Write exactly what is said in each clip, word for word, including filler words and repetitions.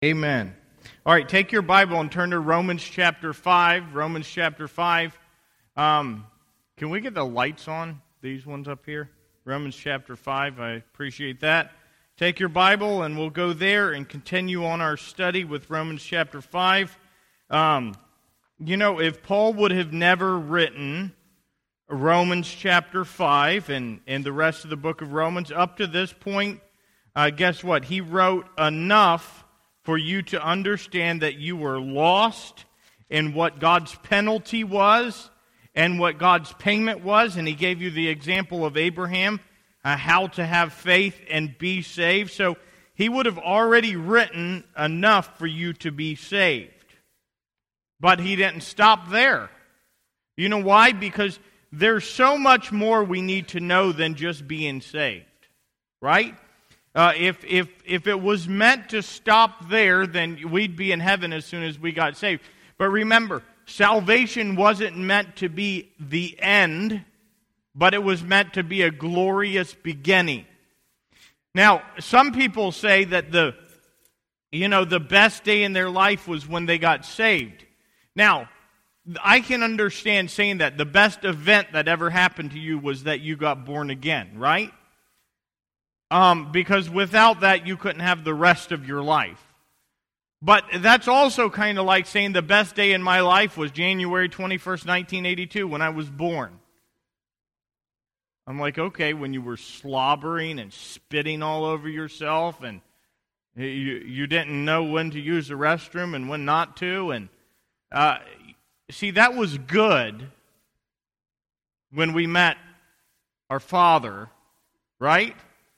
Amen. All right, take your Bible and turn to Romans chapter five. Romans chapter five. Um, can we get the lights on, these ones up here? Romans chapter five, I appreciate that. Take your Bible and we'll go there and continue on our study with Romans chapter five. Um, you know, if Paul would have never written Romans chapter five and, and the rest of the book of Romans, up to this point, uh, guess what? He wrote enough for you to understand that you were lost and what God's penalty was and what God's payment was. And he gave you the example of Abraham, uh, how to have faith and be saved. So he would have already written enough for you to be saved. But he didn't stop there. You know why? Because there's so much more we need to know than just being saved. Right? Uh, if if if it was meant to stop there, then we'd be in heaven as soon as we got saved. But remember, salvation wasn't meant to be the end, but it was meant to be a glorious beginning. Now, some people say that the, you know, the best day in their life was when they got saved. Now, I can understand saying that the best event that ever happened to you was that you got born again, right? Um, because without that, you couldn't have the rest of your life. But that's also kind of like saying the best day in my life was January twenty-first, nineteen eighty-two, when I was born. I'm like, okay, when you were slobbering and spitting all over yourself, and you, you didn't know when to use the restroom and when not to, and uh, see, that was good when we met our Father, right?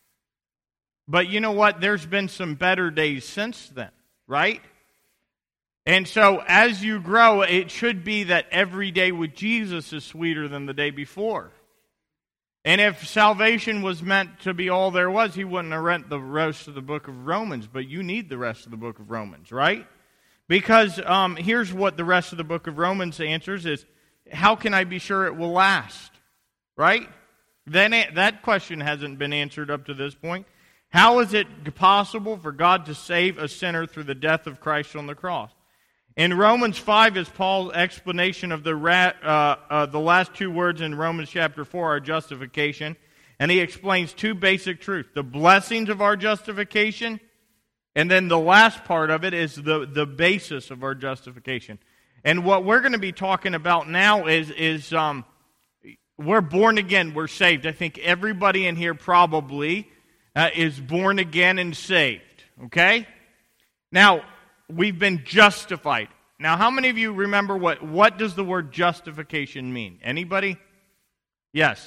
But you know what? There's been some better days since then, right? And so as you grow, it should be that every day with Jesus is sweeter than the day before. And if salvation was meant to be all there was, he wouldn't have read the rest of the book of Romans, but you need the rest of the book of Romans, right? Because um, here's what the rest of the book of Romans answers is, how can I be sure it will last, right? Then that question hasn't been answered up to this point. How is it possible for God to save a sinner through the death of Christ on the cross? In Romans five is Paul's explanation of the ra- uh, uh, the last two words in Romans chapter four are justification. And he explains two basic truths. The blessings of our justification, and then the last part of it is the, the basis of our justification. And what we're going to be talking about now is, is um, we're born again, we're saved. I think everybody in here probably Uh, is born again and saved, okay? Now, we've been justified. Now, how many of you remember what, what does the word justification mean? Anybody? Yes.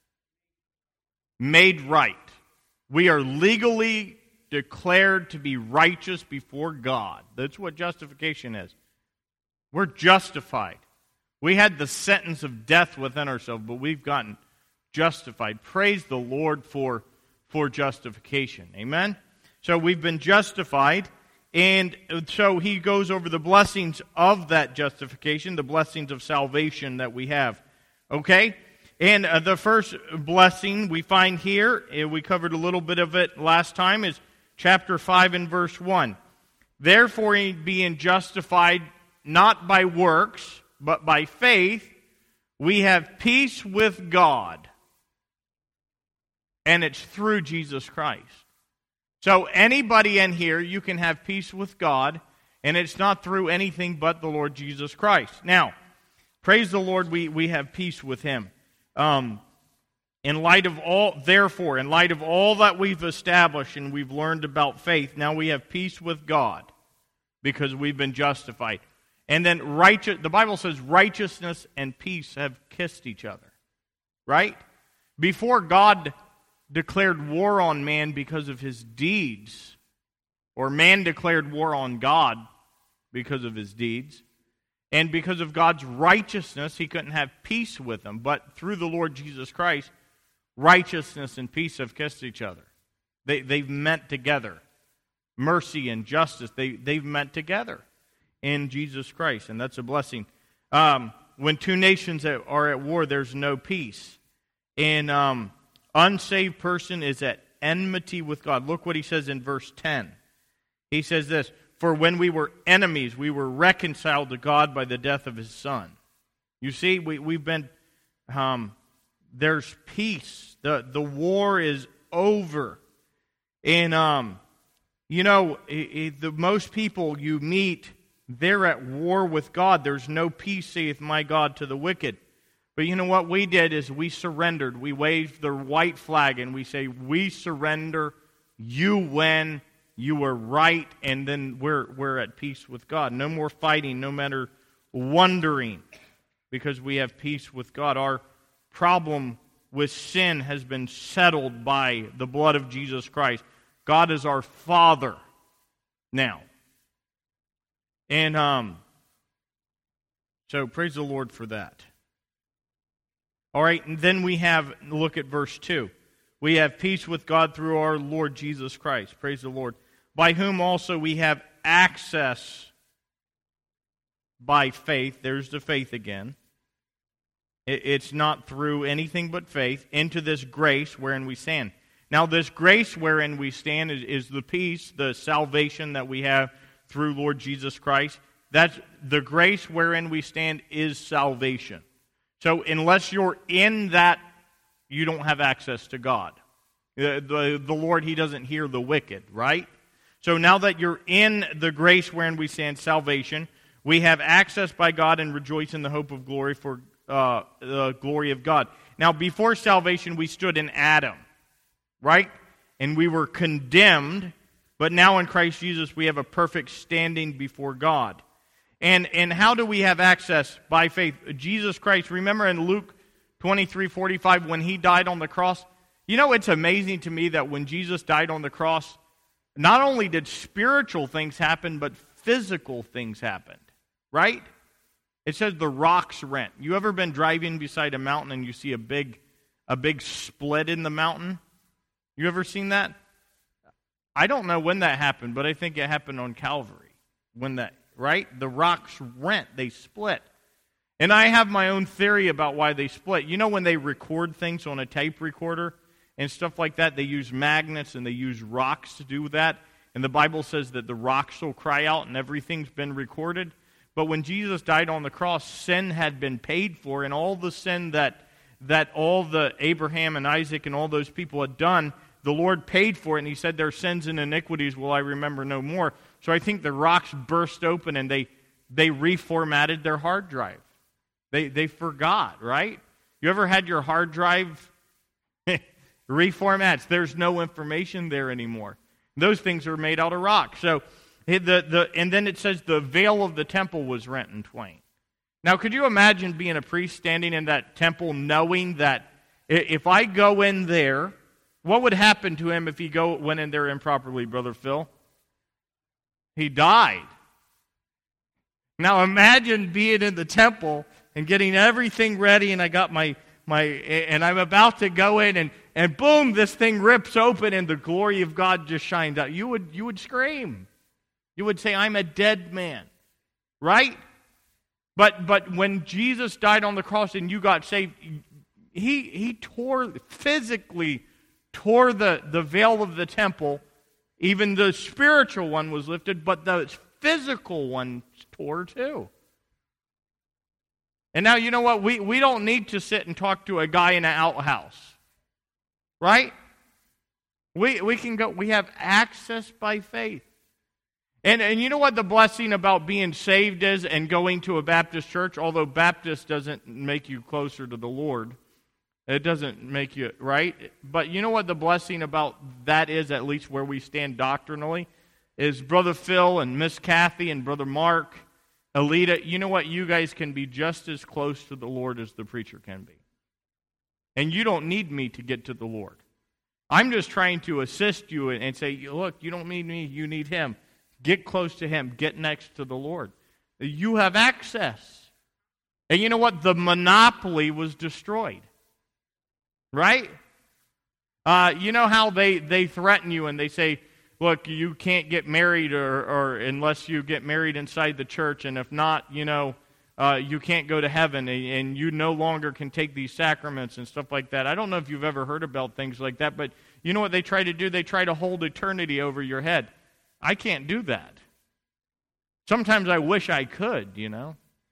Made right. We are legally declared to be righteous before God. That's what justification is. We're justified. We had the sentence of death within ourselves, but we've gotten justified. Praise the Lord for for justification. Amen? So we've been justified, and so he goes over the blessings of that justification, the blessings of salvation that we have. Okay? And uh, the first blessing we find here, uh, we covered a little bit of it last time, is chapter five and verse one. Therefore, being justified not by works, but by faith, we have peace with God. And it's through Jesus Christ. So anybody in here, you can have peace with God, and it's not through anything but the Lord Jesus Christ. Now, praise the Lord, we, we have peace with Him. Um, in light of all, therefore, in light of all that we've established and we've learned about faith, now we have peace with God because we've been justified. And then righteous, the Bible says righteousness and peace have kissed each other. Right? Before God declared war on man because of his deeds, or man declared war on God because of his deeds, and because of God's righteousness, he couldn't have peace with them. But through the Lord Jesus Christ, righteousness and peace have kissed each other. They, they've met together. Mercy and justice, they, they've met together in Jesus Christ, and that's a blessing. Um, when two nations are at war, there's no peace. And um, unsaved person is at enmity with God. Look what he says in verse ten. He says this, for when we were enemies, we were reconciled to God by the death of his Son. You see, we, we've been, um, there's peace. The, the war is over. And, um, you know, it, it, the most people you meet, they're at war with God. There's no peace, saith my God, to the wicked. But you know what we did is we surrendered. We waved the white flag and we say, we surrender, you win, you were right, and then we're we're at peace with God. No more fighting, no matter wondering, because we have peace with God. Our problem with sin has been settled by the blood of Jesus Christ. God is our Father now. And um, so praise the Lord for that. All right, and then we have, look at verse two. We have peace with God through our Lord Jesus Christ. Praise the Lord. By whom also we have access by faith. There's the faith again. It's not through anything but faith into this grace wherein we stand. Now, this grace wherein we stand is, is the peace, the salvation that we have through Lord Jesus Christ. That's the grace wherein we stand is salvation. So unless you're in that, you don't have access to God. The, the, the Lord, he doesn't hear the wicked, right? So now that you're in the grace wherein we stand, salvation, we have access by God and rejoice in the hope of glory for uh, the glory of God. Now, before salvation, we stood in Adam, right? And we were condemned, but now in Christ Jesus, we have a perfect standing before God. And, and how do we have access? By faith. Jesus Christ, remember in Luke twenty-three forty-five, when he died on the cross, you know, it's amazing to me that when Jesus died on the cross, not only did spiritual things happen, but physical things happened, right? It says the rocks rent. You ever been driving beside a mountain and you see a big, a big split in the mountain? You ever seen that? I don't know when that happened, but I think it happened on Calvary. When that, right? The rocks rent, they split. And I have my own theory about why they split. You know when they record things on a tape recorder and stuff like that, they use magnets and they use rocks to do that. And the Bible says that the rocks will cry out and everything's been recorded. But when Jesus died on the cross, sin had been paid for, and all the sin that that all the Abraham and Isaac and all those people had done, the Lord paid for it, and he said, their sins and iniquities will I remember no more. So I think the rocks burst open and they they reformatted their hard drive. They they forgot, right? You ever had your hard drive reformats? There's no information there anymore. Those things are made out of rock. So the the and then it says the veil of the temple was rent in twain. Now, could you imagine being a priest standing in that temple knowing that if I go in there, what would happen to him if he go went in there improperly, Brother Phil? He died. Now imagine being in the temple and getting everything ready, and I got my my and I'm about to go in, and, and boom, this thing rips open and the glory of God just shines out. You would you would scream. You would say, I'm a dead man. Right? But but when Jesus died on the cross and you got saved, he he tore physically tore the, the veil of the temple. Even the spiritual one was lifted, but the physical one tore too. And now, you know what? We, we don't need to sit and talk to a guy in an outhouse. Right? We we can go, we have access by faith. And and you know what the blessing about being saved is and going to a Baptist church? Although Baptist doesn't make you closer to the Lord. It doesn't make you, right? But you know what the blessing about that is, at least where we stand doctrinally, is Brother Phil and Miss Kathy and Brother Mark, Alita, you know what? You guys can be just as close to the Lord as the preacher can be. And you don't need me to get to the Lord. I'm just trying to assist you and say, look, you don't need me, you need Him. Get close to Him. Get next to the Lord. You have access. And you know what? The monopoly was destroyed. Right? Uh, you know how they, they threaten you and they say, look, you can't get married or, or unless you get married inside the church, and if not, you know, uh, you can't go to heaven, and, and you no longer can take these sacraments and stuff like that. I don't know if you've ever heard about things like that, but you know what they try to do? They try to hold eternity over your head. I can't do that. Sometimes I wish I could, you know.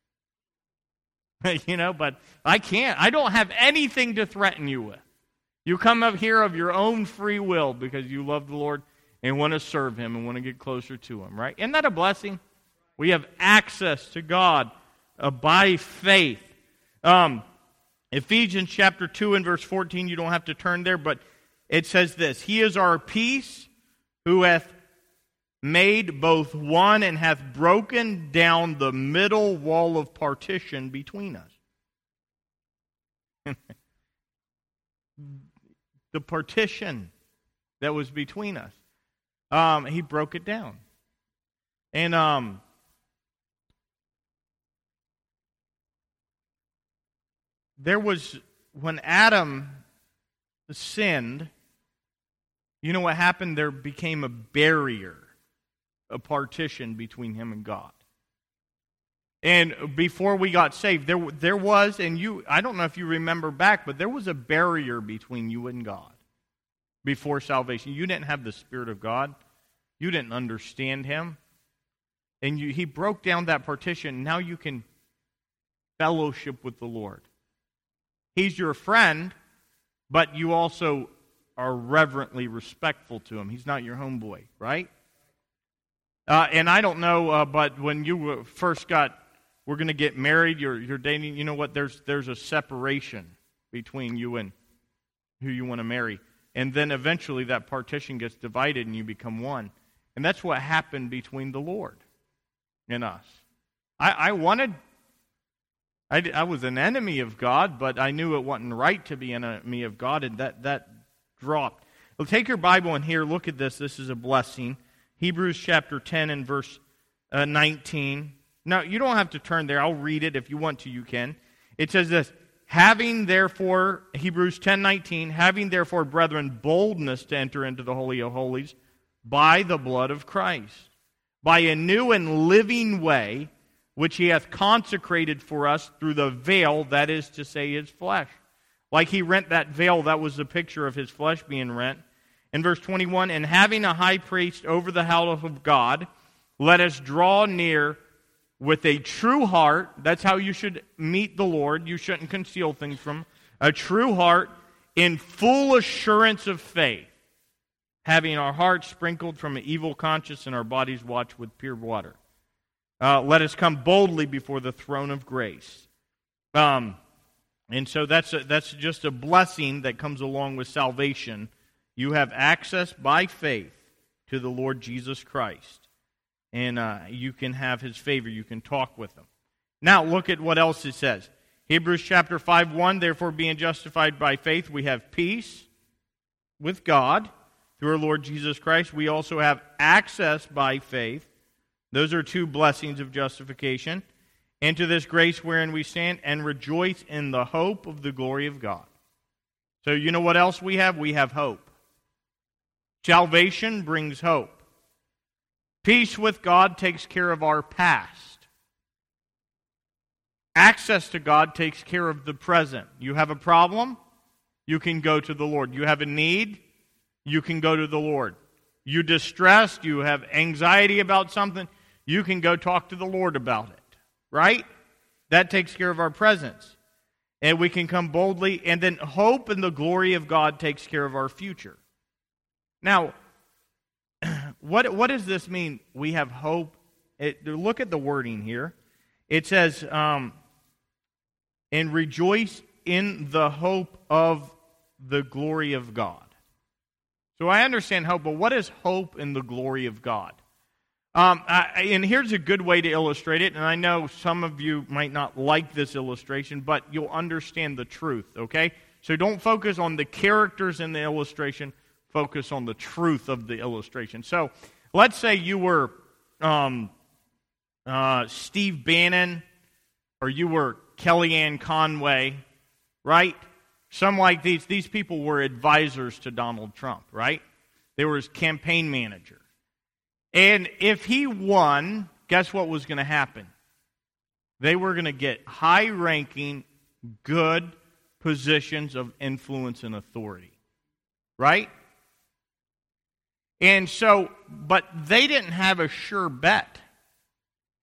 you know, but I can't. I don't have anything to threaten you with. You come up here of your own free will because you love the Lord and want to serve Him and want to get closer to Him, right? Isn't that a blessing? We have access to God uh, by faith. Um, Ephesians chapter two and verse fourteen, you don't have to turn there, but it says this: He is our peace, who hath made both one and hath broken down the middle wall of partition between us. The partition that was between us. Um, he broke it down. And um, there was, when Adam sinned, you know what happened? There became a barrier, a partition between him and God. And before we got saved, there there was, and you, I don't know if you remember back, but there was a barrier between you and God before salvation. You didn't have the Spirit of God. You didn't understand Him. And you, He broke down that partition. Now you can fellowship with the Lord. He's your friend, but you also are reverently respectful to Him. He's not your homeboy, right? Uh, and I don't know, uh, but when you first got, we're going to get married, you're, you're dating, you know what, there's there's a separation between you and who you want to marry. And then eventually that partition gets divided and you become one. And that's what happened between the Lord and us. I, I wanted, I, I was an enemy of God, but I knew it wasn't right to be an enemy of God, and that, that dropped. Well, take your Bible and here, look at this. This is a blessing. Hebrews chapter ten and verse uh, nineteen. Now, you don't have to turn there. I'll read it. If you want to, you can. It says this: Having therefore, Hebrews ten nineteen, having therefore, brethren, boldness to enter into the Holy of Holies by the blood of Christ, by a new and living way, which He hath consecrated for us through the veil, that is to say, His flesh. Like He rent that veil, that was the picture of His flesh being rent. In verse twenty-one, and having a high priest over the house of God, let us draw near with a true heart. That's how you should meet the Lord. You shouldn't conceal things from Him. A true heart in full assurance of faith, having our hearts sprinkled from an evil conscience and our bodies washed with pure water. Uh, let us come boldly before the throne of grace. Um, and so that's a, that's just a blessing that comes along with salvation. You have access by faith to the Lord Jesus Christ. And uh, you can have His favor. You can talk with Him. Now, look at what else it says. Hebrews chapter five, one, therefore being justified by faith, we have peace with God through our Lord Jesus Christ. We also have access by faith. Those are two blessings of justification. Into this grace wherein we stand and rejoice in the hope of the glory of God. So you know what else we have? We have hope. Salvation brings hope. Peace with God takes care of our past. Access to God takes care of the present. You have a problem? You can go to the Lord. You have a need? You can go to the Lord. You distressed? You have anxiety about something? You can go talk to the Lord about it. Right? That takes care of our presence. And we can come boldly. And then hope in the glory of God takes care of our future. Now, what, what does this mean? We have hope. It, look at the wording here. It says, um, and rejoice in the hope of the glory of God. So I understand hope, but what is hope in the glory of God? Um, I, and here's a good way to illustrate it, and I know some of you might not like this illustration, but you'll understand the truth, okay? So don't focus on the characters in the illustration. Focus on the truth of the illustration. So let's say you were um, uh, Steve Bannon, or you were Kellyanne Conway, right? Some like these. These people were advisors to Donald Trump, right? They were his campaign manager. And if he won, guess what was going to happen? They were going to get high-ranking, good positions of influence and authority, right? And so, but they didn't have a sure bet.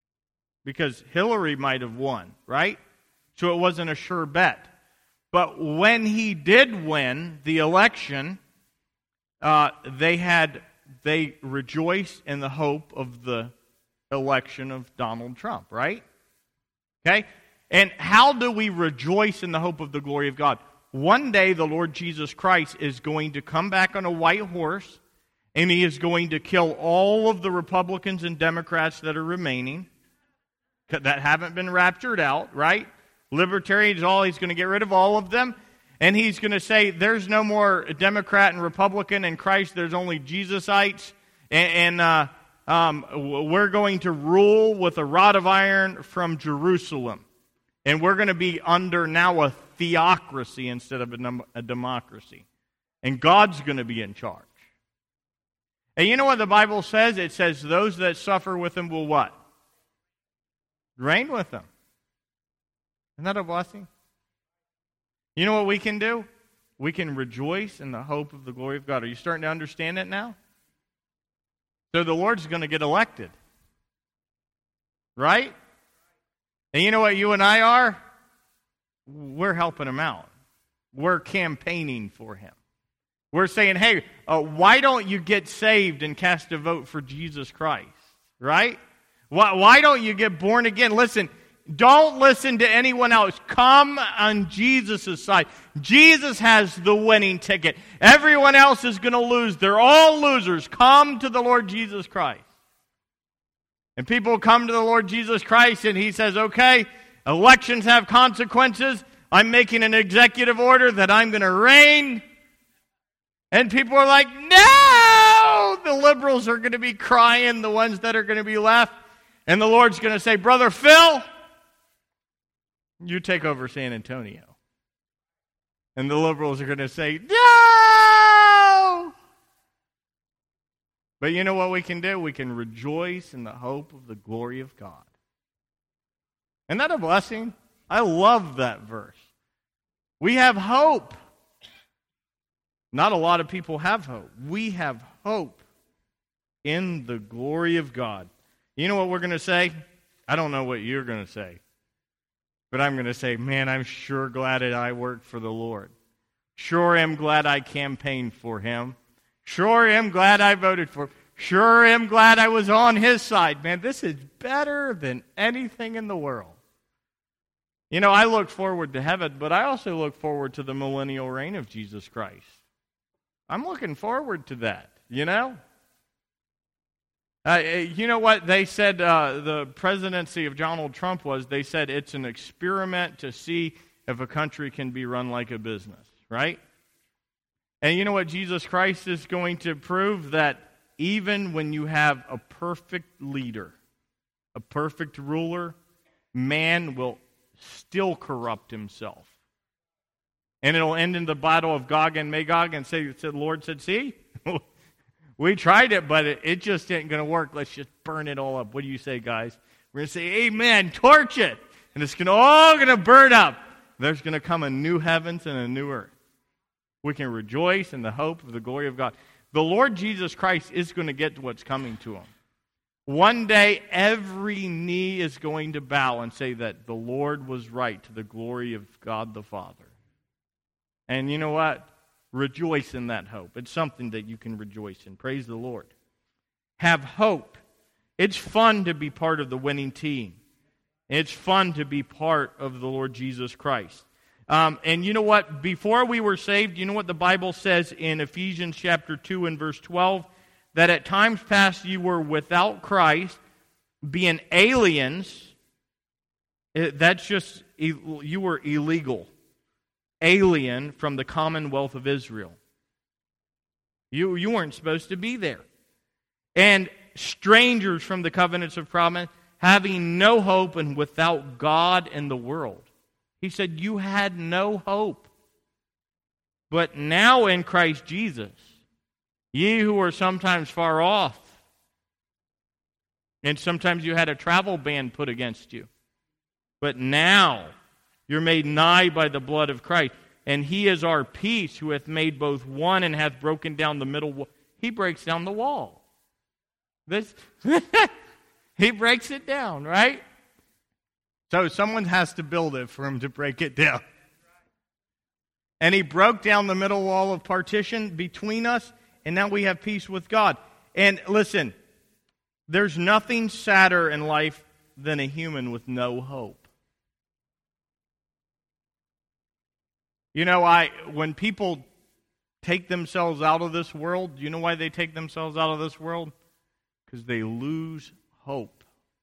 because Hillary might have won, right? So it wasn't a sure bet. But when he did win the election, uh, they had they rejoiced in the hope of the election of Donald Trump, right? Okay? And how do we rejoice in the hope of the glory of God? One day the Lord Jesus Christ is going to come back on a white horse, and he is going to kill all of the Republicans and Democrats that are remaining, that haven't been raptured out, right? Libertarians, all, he's going to get rid of all of them. And he's going to say, there's no more Democrat and Republican in Christ. There's only Jesusites. And, and uh, um, we're going to rule with a rod of iron from Jerusalem. And we're going to be under now a theocracy instead of a, a democracy. And God's going to be in charge. And you know what the Bible says? It says those that suffer with him will what? Reign with him. Isn't that a blessing? You know what we can do? We can rejoice in the hope of the glory of God. Are you starting to understand it now? So the Lord's going to get elected. Right? And you know what you and I are? We're helping him out. We're campaigning for him. We're saying, hey, uh, why don't you get saved and cast a vote for Jesus Christ? Right? Why, why don't you get born again? Listen, don't listen to anyone else. Come on Jesus' side. Jesus has the winning ticket. Everyone else is going to lose. They're all losers. Come to the Lord Jesus Christ. And people come to the Lord Jesus Christ and he says, okay, elections have consequences. I'm making an executive order that I'm going to reign. And people are like, no! The liberals are going to be crying, the ones that are going to be left. And the Lord's going to say, Brother Phil, you take over San Antonio. And the liberals are going to say, no! But you know what we can do? We can rejoice in the hope of the glory of God. Isn't that a blessing? I love that verse. We have hope. Not a lot of people have hope. We have hope in the glory of God. You know what we're going to say? I don't know what you're going to say. But I'm going to say, man, I'm sure glad that I worked for the Lord. Sure am glad I campaigned for him. Sure am glad I voted for him. Sure am glad I was on his side. Man, this is better than anything in the world. You know, I look forward to heaven, but I also look forward to the millennial reign of Jesus Christ. I'm looking forward to that, you know? Uh, you know what they said uh, the presidency of Donald Trump was? They said it's an experiment to see if a country can be run like a business, right? And you know what Jesus Christ is going to prove? That even when you have a perfect leader, a perfect ruler, man will still corrupt himself. And it'll end in the battle of Gog and Magog, and say, the Lord said, see? We tried it, but it, it just ain't going to work. Let's just burn it all up. What do you say, guys? We're going to say, amen, torch it. And it's gonna, all going to burn up. There's going to come a new heavens and a new earth. We can rejoice in the hope of the glory of God. The Lord Jesus Christ is going to get to what's coming to him. One day, every knee is going to bow and say that the Lord was right, to the glory of God the Father. And you know what? Rejoice in that hope. It's something that you can rejoice in. Praise the Lord. Have hope. It's fun to be part of the winning team. It's fun to be part of the Lord Jesus Christ. Um, and you know what? Before we were saved, you know what the Bible says in Ephesians chapter two and verse twelve? That at times past you were without Christ, being aliens. That's just, you were illegal. Alien from the commonwealth of Israel. You, you weren't supposed to be there. And strangers from the covenants of promise, having no hope and without God in the world. He said, you had no hope. But now in Christ Jesus, ye who were sometimes far off, and sometimes you had a travel ban put against you, but now you're made nigh by the blood of Christ. And he is our peace, who hath made both one and hath broken down the middle wall. He breaks down the wall. This, he breaks it down, right? So someone has to build it for him to break it down. And he broke down the middle wall of partition between us, and now we have peace with God. And listen, there's nothing sadder in life than a human with no hope. You know, I when people take themselves out of this world, you know why they take themselves out of this world? Because they lose hope.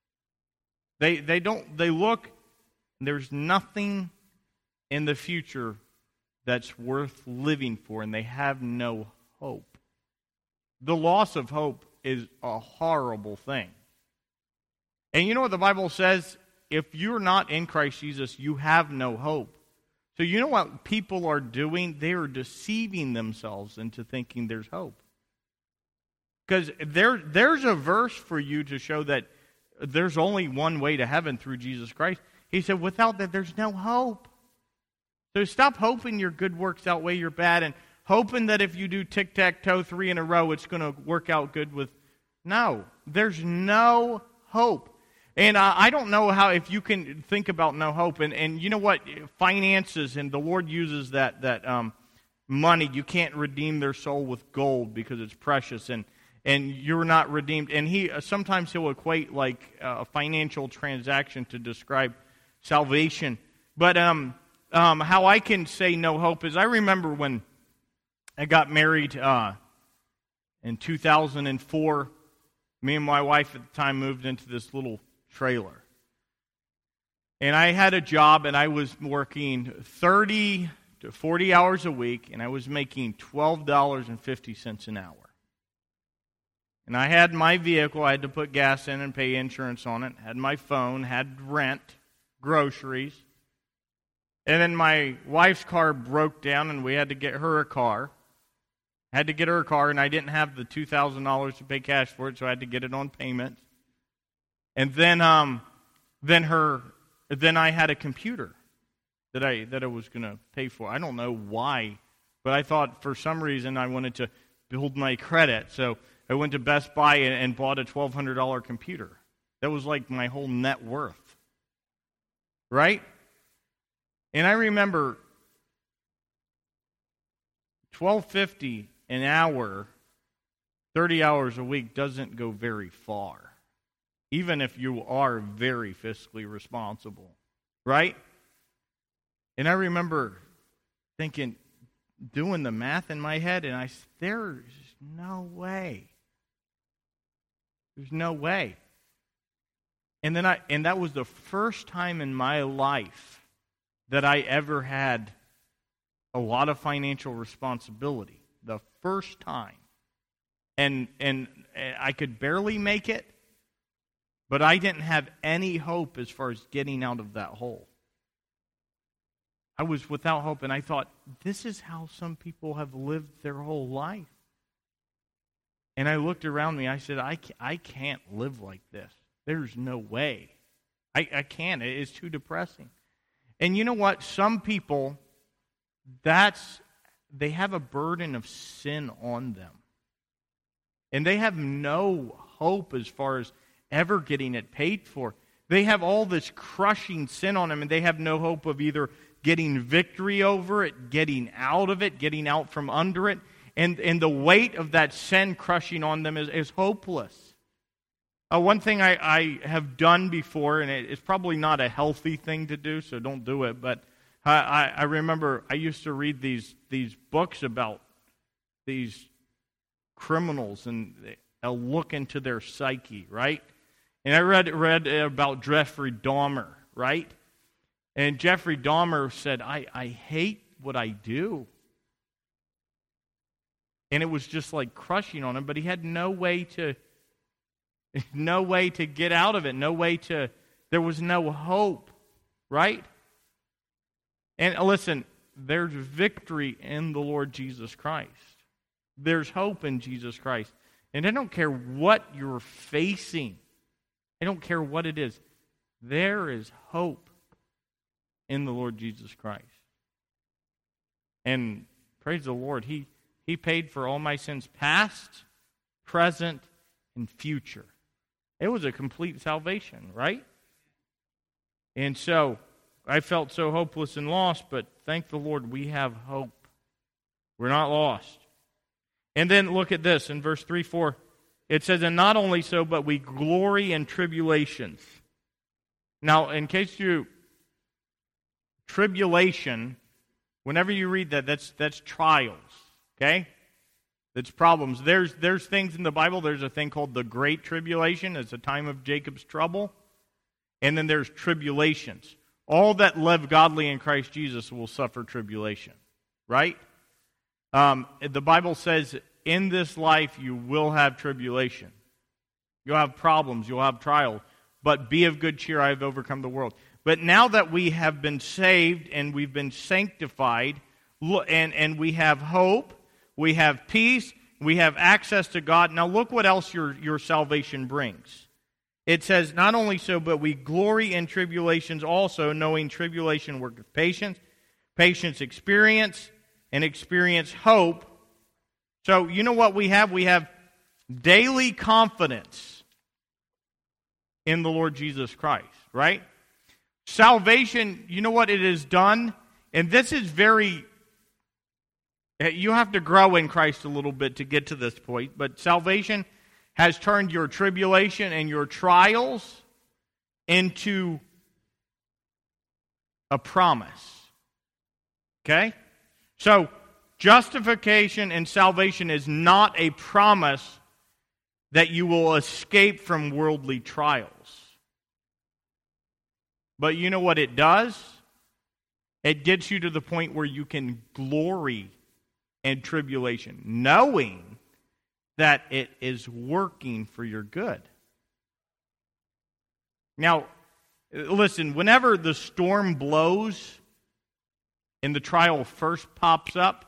They they don't they look, there's nothing in the future that's worth living for, and they have no hope. The loss of hope is a horrible thing. And you know what the Bible says? If you're not in Christ Jesus, you have no hope. So you know what people are doing? They are deceiving themselves into thinking there's hope. Because there, there's a verse for you to show that there's only one way to heaven through Jesus Christ. He said, without that, there's no hope. So stop hoping your good works outweigh your bad and hoping that if you do tic-tac-toe three in a row, it's going to work out good with... No, there's no hope. And uh, I don't know how, if you can think about no hope. And, and you know what? Finances, and the Lord uses that, that um, money. You can't redeem their soul with gold because it's precious. And and you're not redeemed. And he sometimes he'll equate like a financial transaction to describe salvation. But um, um, how I can say no hope is I remember when I got married uh, in two thousand four. Me and my wife at the time moved into this little trailer. And I had a job, and I was working thirty to forty hours a week, and I was making twelve dollars and fifty cents an hour. And I had my vehicle, I had to put gas in and pay insurance on it, had my phone, had rent, groceries. And then my wife's car broke down, and we had to get her a car. Had to get her a car, and I didn't have the two thousand dollars to pay cash for it, so I had to get it on payment. And then um, then her, then I had a computer that I that I was going to pay for. I don't know why, but I thought for some reason I wanted to build my credit, so I went to Best Buy and, and bought a twelve hundred dollars computer. That was like my whole net worth. Right? And I remember twelve fifty an hour, thirty hours a week doesn't go very far. Even if you are very fiscally responsible. Right? And I remember thinking, doing the math in my head, and I said, there's no way. There's no way. And then I and that was the first time in my life that I ever had a lot of financial responsibility. The first time. And and I could barely make it, but I didn't have any hope as far as getting out of that hole. I was without hope, and I thought, this is how some people have lived their whole life. And I looked around me, I said, I can't, I can't live like this. There's no way. I, I can't. It's too depressing. And you know what? Some people, that's, they have a burden of sin on them. And they have no hope as far as ever getting it paid for. They have all this crushing sin on them, and they have no hope of either getting victory over it, getting out of it, getting out from under it. And, and the weight of that sin crushing on them is, is hopeless. Uh, one thing I, I have done before, and it, it's probably not a healthy thing to do, so don't do it, but I, I, I remember I used to read these, these books about these criminals and a look into their psyche, right? And I read read about Jeffrey Dahmer, right? And Jeffrey Dahmer said, I, I hate what I do. And it was just like crushing on him, but he had no way to, no way to get out of it, no way to, there was no hope, right? And listen, there's victory in the Lord Jesus Christ. There's hope in Jesus Christ. And I don't care what you're facing. I don't care what it is. There is hope in the Lord Jesus Christ. And praise the Lord, He He paid for all my sins past, present, and future. It was a complete salvation, right? And so I felt so hopeless and lost, but thank the Lord we have hope. We're not lost. And then look at this in verse three, four. It says, and not only so, but we glory in tribulations. Now, in case you, tribulation, whenever you read that, that's that's trials, okay? That's problems. There's there's things in the Bible. There's a thing called the Great Tribulation. It's a time of Jacob's trouble. And then there's tribulations. All that live godly in Christ Jesus will suffer tribulation, right? Um, the Bible says, in this life you will have tribulation. You'll have problems. You'll have trials. But be of good cheer, I have overcome the world. But now that we have been saved and we've been sanctified, and, and we have hope, we have peace, we have access to God. Now look what else your, your salvation brings. It says, not only so, but we glory in tribulations also, knowing tribulation worketh patience, patience experience, and experience hope. So you know what we have? We have daily confidence in the Lord Jesus Christ, right? Salvation, you know what it has done? And this is very, you have to grow in Christ a little bit to get to this point, but salvation has turned your tribulation and your trials into a promise. Okay? So, justification and salvation is not a promise that you will escape from worldly trials. But you know what it does? It gets you to the point where you can glory in tribulation, knowing that it is working for your good. Now, listen, whenever the storm blows and the trial first pops up,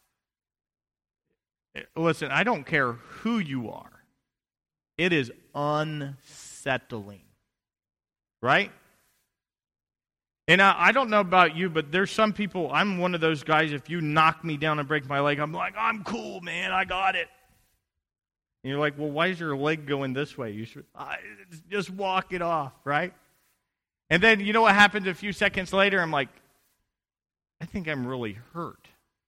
listen, I don't care who you are. It is unsettling. Right? And I, I don't know about you, but there's some people, I'm one of those guys, if you knock me down and break my leg, I'm like, I'm cool, man, I got it. And you're like, well, why is your leg going this way? You should uh, just walk it off, right? And then, you know what happens a few seconds later? I'm like, I think I'm really hurt.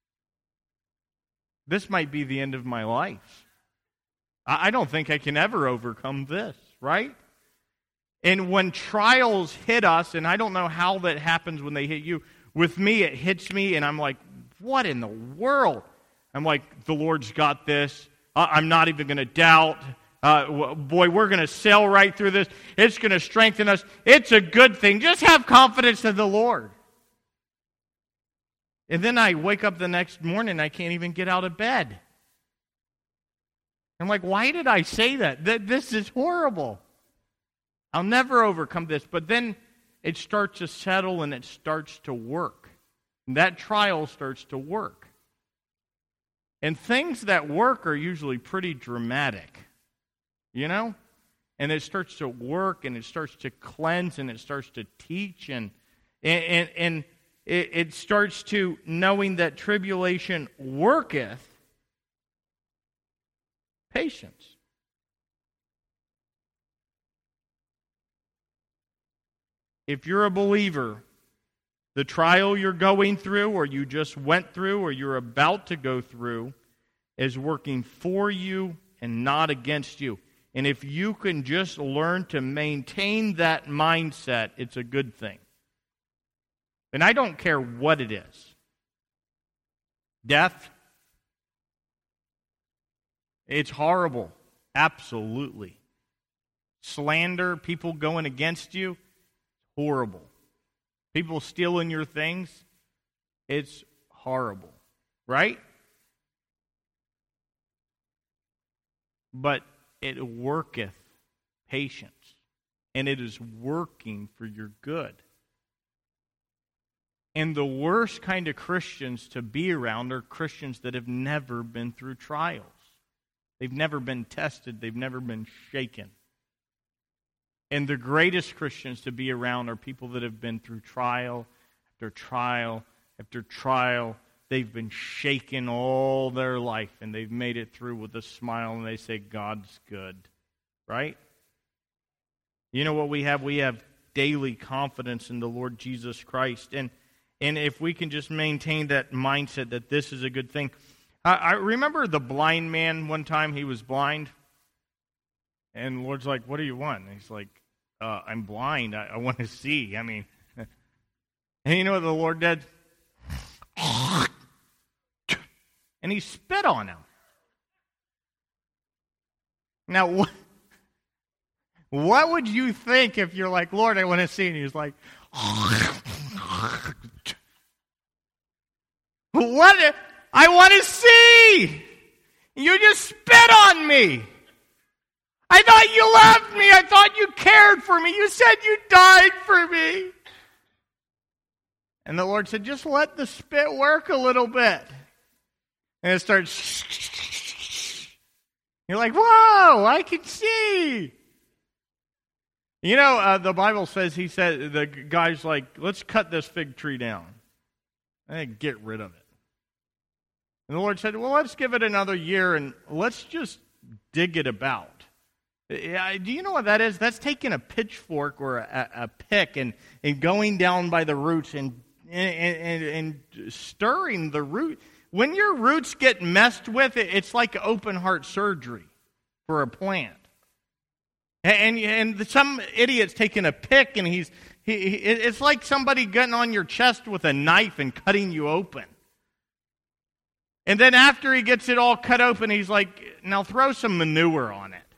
This might be the end of my life. I, I don't think I can ever overcome this, right? And when trials hit us, and I don't know how that happens when they hit you, with me it hits me, and I'm like, what in the world? I'm like, the Lord's got this. I'm not even going to doubt. Uh, boy, we're going to sail right through this. It's going to strengthen us. It's a good thing. Just have confidence in the Lord. And then I wake up the next morning and I can't even get out of bed. I'm like, why did I say that? This is horrible. I'll never overcome this. But then it starts to settle and it starts to work. And that trial starts to work. And things that work are usually pretty dramatic, you know? And it starts to work, and it starts to cleanse, and it starts to teach, and and, and it, it starts to, knowing that tribulation worketh patience. If you're a believer, the trial you're going through, or you just went through, or you're about to go through, is working for you and not against you. And if you can just learn to maintain that mindset, it's a good thing. And I don't care what it is. Death, it's horrible. Absolutely. Slander, people going against you, horrible. People stealing your things, it's horrible, right? But it worketh patience, and it is working for your good. And the worst kind of Christians to be around are Christians that have never been through trials. They've never been tested. They've never been shaken. And the greatest Christians to be around are people that have been through trial after trial after trial. They've been shaken all their life, and they've made it through with a smile, and they say, God's good. Right? You know what we have? We have daily confidence in the Lord Jesus Christ. And and if we can just maintain that mindset that this is a good thing. I, I remember the blind man one time. He was blind. And the Lord's like, what do you want? And he's like, uh, I'm blind. I, I want to see. I mean, and you know what the Lord did? And he spit on him. Now, what, what would you think if you're like, Lord, I want to see? And he's like, what? I want to see. You just spit on me. I thought you loved me. I thought you cared for me. You said you died for me. And the Lord said, just let the spit work a little bit. And it starts. You're like, whoa, I can see. You know, uh, the Bible says, he said, the guy's like, let's cut this fig tree down and get rid of it. And the Lord said, well, let's give it another year and let's just dig it about. Do you know what that is? That's taking a pitchfork or a, a pick and, and going down by the roots and, and, and, and stirring the root. When your roots get messed with, it's like open heart surgery for a plant. And, and some idiot's taking a pick and he's, he, it's like somebody getting on your chest with a knife and cutting you open. And then after he gets it all cut open, he's like, now throw some manure on it.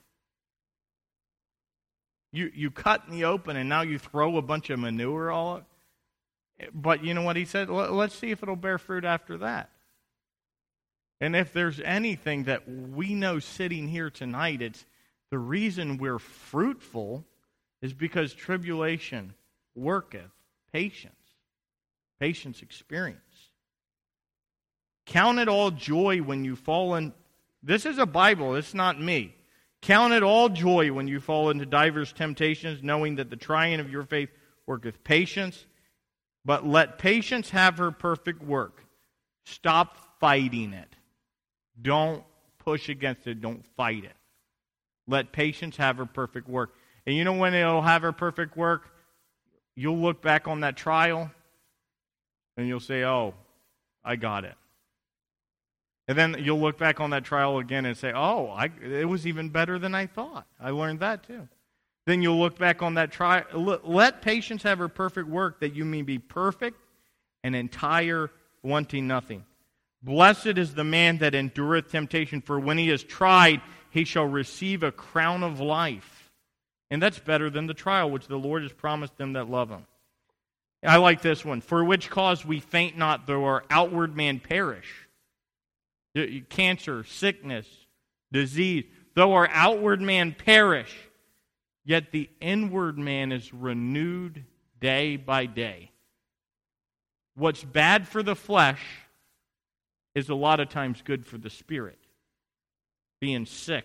You you cut in the open and now you throw a bunch of manure all up. But you know what he said? Let's see if it'll bear fruit after that. And if there's anything that we know sitting here tonight, it's the reason we're fruitful is because tribulation worketh patience. Patience experience. Count it all joy when you fall in. This is a Bible, it's not me. Count it all joy when you fall into divers temptations, knowing that the trying of your faith worketh patience. But let patience have her perfect work. Stop fighting it. Don't push against it. Don't fight it. Let patience have her perfect work. And you know when it'll have her perfect work? You'll look back on that trial and you'll say, oh, I got it. And then you'll look back on that trial again and say, oh, I, it was even better than I thought. I learned that too. Then you'll look back on that trial. Let patience have her perfect work, that you may be perfect and entire, wanting nothing. Blessed is the man that endureth temptation, for when he is tried, he shall receive a crown of life. And that's better than the trial which the Lord has promised them that love him. I like this one. For which cause we faint not, though our outward man perish. Cancer, sickness, disease. Though our outward man perish, yet the inward man is renewed day by day. What's bad for the flesh is a lot of times good for the spirit. Being sick.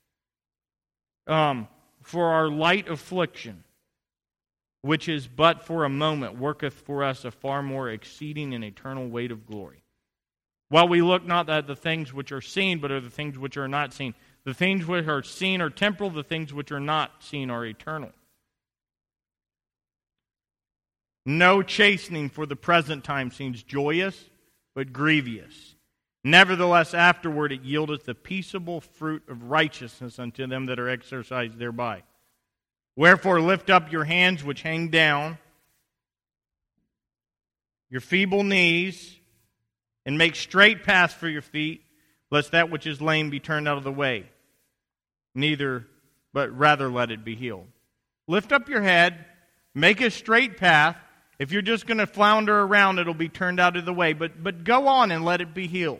Um, for our light affliction, which is but for a moment, worketh for us a far more exceeding and eternal weight of glory. While we look not at the things which are seen, but are the things which are not seen. The things which are seen are temporal, the things which are not seen are eternal. No chastening for the present time seems joyous, but grievous. Nevertheless, afterward it yieldeth the peaceable fruit of righteousness unto them that are exercised thereby. Wherefore lift up your hands which hang down, your feeble knees, and make straight paths for your feet, lest that which is lame be turned out of the way. Neither, but rather let it be healed. Lift up your head, make a straight path. If you're just going to flounder around, it'll be turned out of the way. But, but go on and let it be healed.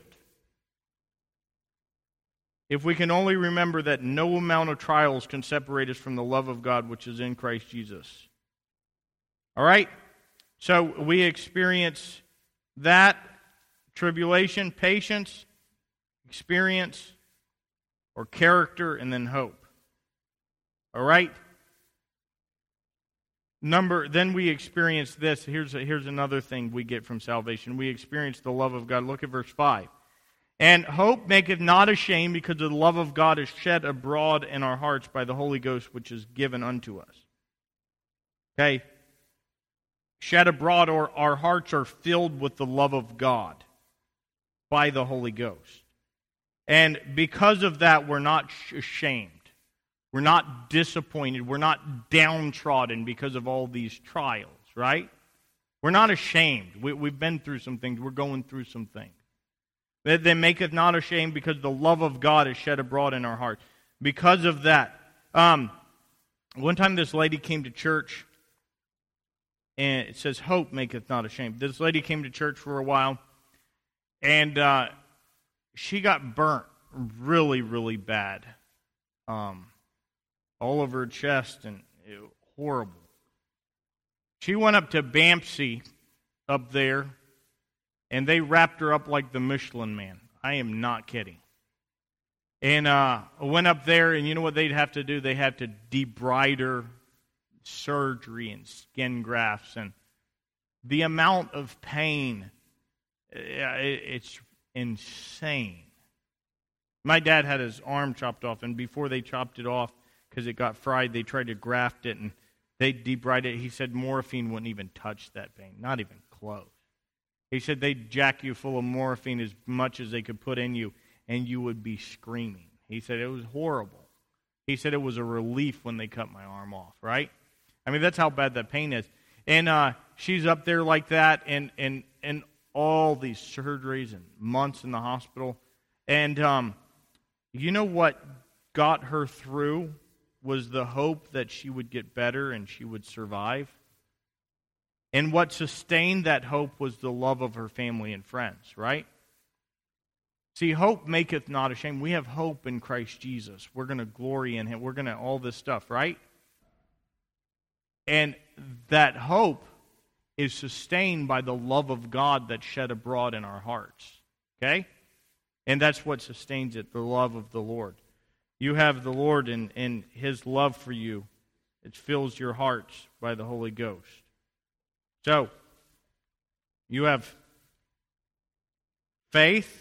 If we can only remember that no amount of trials can separate us from the love of God which is in Christ Jesus. All right? So we experience that. Tribulation, patience, experience, or character, and then hope. All right? Number, then we experience this. Here's, a, here's another thing we get from salvation. We experience the love of God. Look at verse five. And hope maketh not ashamed, because the love of God is shed abroad in our hearts by the Holy Ghost, which is given unto us. Okay? Shed abroad, or our hearts are filled with the love of God by the Holy Ghost. And because of that, we're not ashamed. We're not disappointed. We're not downtrodden because of all these trials, right? We're not ashamed. We, we've been through some things. We're going through some things. They, they maketh not ashamed because the love of God is shed abroad in our hearts. Because of that. Um, one time this lady came to church, and it says, hope maketh not ashamed. This lady came to church for a while, and uh, she got burnt really, really bad. Um, all over her chest, and it was horrible. She went up to Bampsey up there, and they wrapped her up like the Michelin Man. I am not kidding. And uh, I went up there, and you know what they'd have to do? They have to debride her, surgery and skin grafts, and the amount of pain, it's insane. My dad had his arm chopped off, and before they chopped it off, because it got fried, they tried to graft it, and they debride it. He said morphine wouldn't even touch that pain, not even close. He said they'd jack you full of morphine as much as they could put in you, and you would be screaming. He said it was horrible. He said it was a relief when they cut my arm off, right? I mean, that's how bad that pain is. And uh, she's up there like that, and, and, and all these surgeries and months in the hospital. And um, you know what got her through was the hope that she would get better and she would survive. And what sustained that hope was the love of her family and friends, right? See, hope maketh not ashamed. We have hope in Christ Jesus. We're going to glory in Him. We're going to all this stuff, right? And that hope is sustained by the love of God that's shed abroad in our hearts. Okay? And that's what sustains it, the love of the Lord. You have the Lord and, and His love for you. It fills your hearts by the Holy Ghost. So, you have faith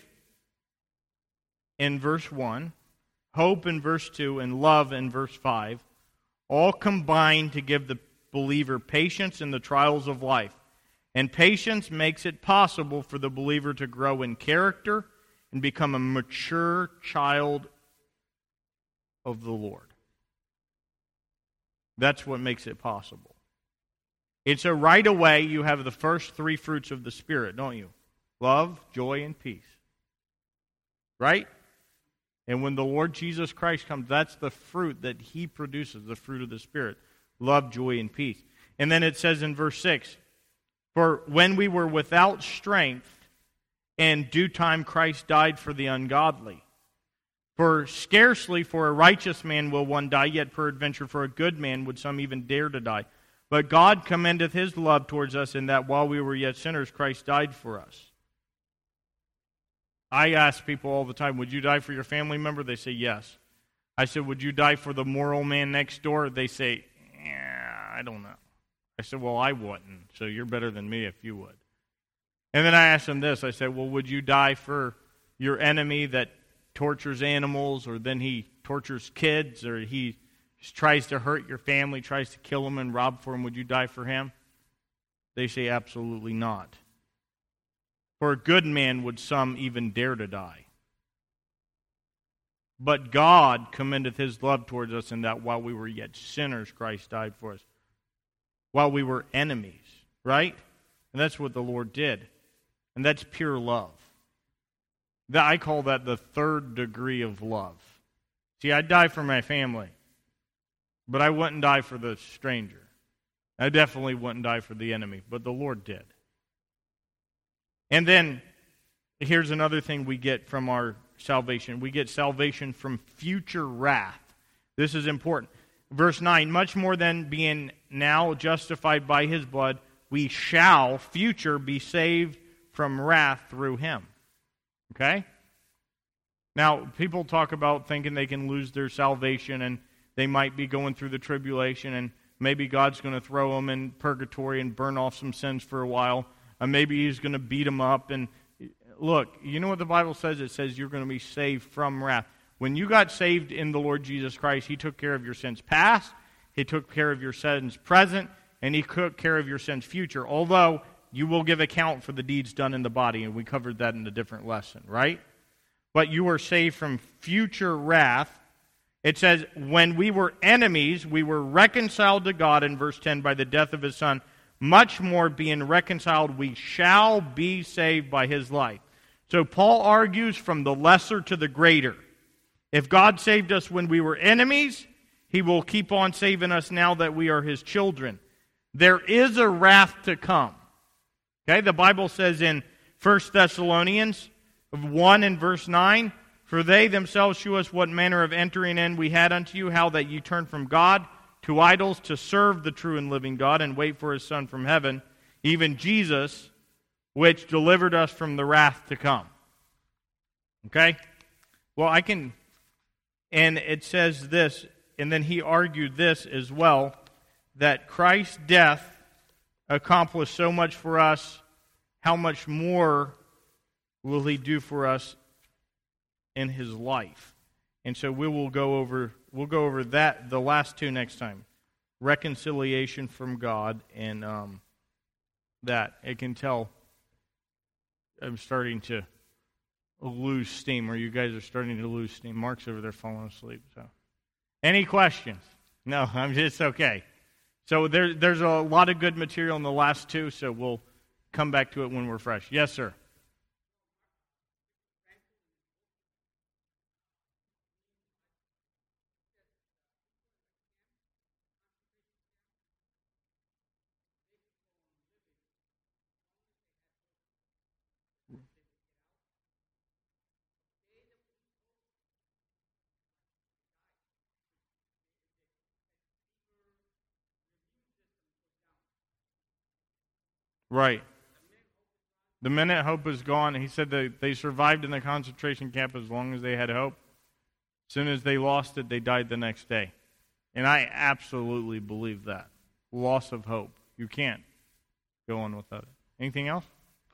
in verse one, hope in verse two, and love in verse five, all combined to give the believer patience in the trials of life. And patience makes it possible for the believer to grow in character and become a mature child of the Lord. That's what makes it possible. It's a right away you have the first three fruits of the Spirit, don't you? Love, joy, and peace. Right? And when the Lord Jesus Christ comes, that's the fruit that He produces, the fruit of the Spirit. Love, joy, and peace. And then it says in verse six, for when we were without strength, in due time Christ died for the ungodly. For scarcely for a righteous man will one die, yet peradventure for a good man would some even dare to die. But God commendeth His love towards us in that while we were yet sinners, Christ died for us. I ask people all the time, would you die for your family member? They say yes. I said, would you die for the moral man next door? They say, yeah, I don't know. I said, well, I wouldn't, so you're better than me if you would. And then I asked them this. I said, well, would you die for your enemy that tortures animals, or then he tortures kids, or he tries to hurt your family, tries to kill them and rob for them? Would you die for him? They say, absolutely not. For a good man would some even dare to die. But God commendeth His love towards us in that while we were yet sinners, Christ died for us. While we were enemies, right? And that's what the Lord did. And that's pure love. That, I call that the third degree of love. See, I'd die for my family, but I wouldn't die for the stranger. I definitely wouldn't die for the enemy, but the Lord did. And then, here's another thing we get from our salvation. We get salvation from future wrath. This is important. Verse nine, much more than being now justified by His blood, we shall, future, be saved from wrath through Him. Okay? Now, people talk about thinking they can lose their salvation and they might be going through the tribulation and maybe God's going to throw them in purgatory and burn off some sins for a while. Or maybe He's going to beat them up. And look, you know what the Bible says? It says you're going to be saved from wrath. When you got saved in the Lord Jesus Christ, He took care of your sins past, He took care of your sins present, and he took care of your sins future, although you will give account for the deeds done in the body, and we covered that in a different lesson, right? But you are saved from future wrath. It says, when we were enemies, we were reconciled to God, in verse ten, by the death of his Son. Much more, being reconciled, we shall be saved by his life. So Paul argues from the lesser to the greater. If God saved us when we were enemies, he will keep on saving us now that we are his children. There is a wrath to come. Okay, the Bible says in First Thessalonians one and verse nine, for they themselves shew us what manner of entering in we had unto you, how that you turned from God to idols to serve the true and living God, and wait for his Son from heaven, even Jesus, which delivered us from the wrath to come. Okay? Well, I can, and it says this, and then he argued this as well, that Christ's death accomplished so much for us, how much more will he do for us in his life? And so we will go over we'll go over that the last two next time. Reconciliation from God, and um, that it can tell I'm starting to lose steam, or you guys are starting to lose steam. Mark's over there falling asleep. So, any questions? No, I'm just okay. So there, there's a lot of good material in the last two, so we'll come back to it when we're fresh. Yes, sir. Right. The minute hope is gone, he said that they survived in the concentration camp as long as they had hope. As soon as they lost it, they died the next day. And I absolutely believe that. Loss of hope. You can't go on without it. Anything else?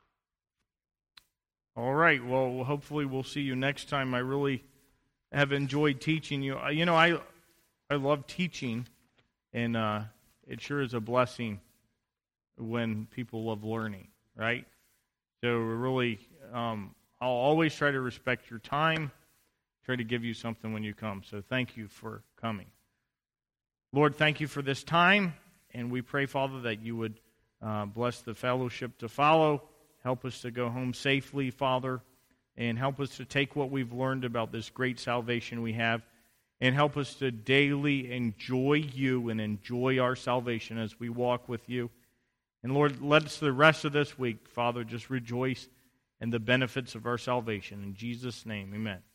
All right. Well, hopefully we'll see you next time. I really have enjoyed teaching you. You know, I I love teaching, and uh, it sure is a blessing when people love learning, right? So really, um, I'll always try to respect your time, try to give you something when you come. So thank you for coming. Lord, thank you for this time, and we pray, Father, that you would uh, bless the fellowship to follow, help us to go home safely, Father, and help us to take what we've learned about this great salvation we have, and help us to daily enjoy you and enjoy our salvation as we walk with you. And Lord, let us the rest of this week, Father, just rejoice in the benefits of our salvation. In Jesus' name, amen.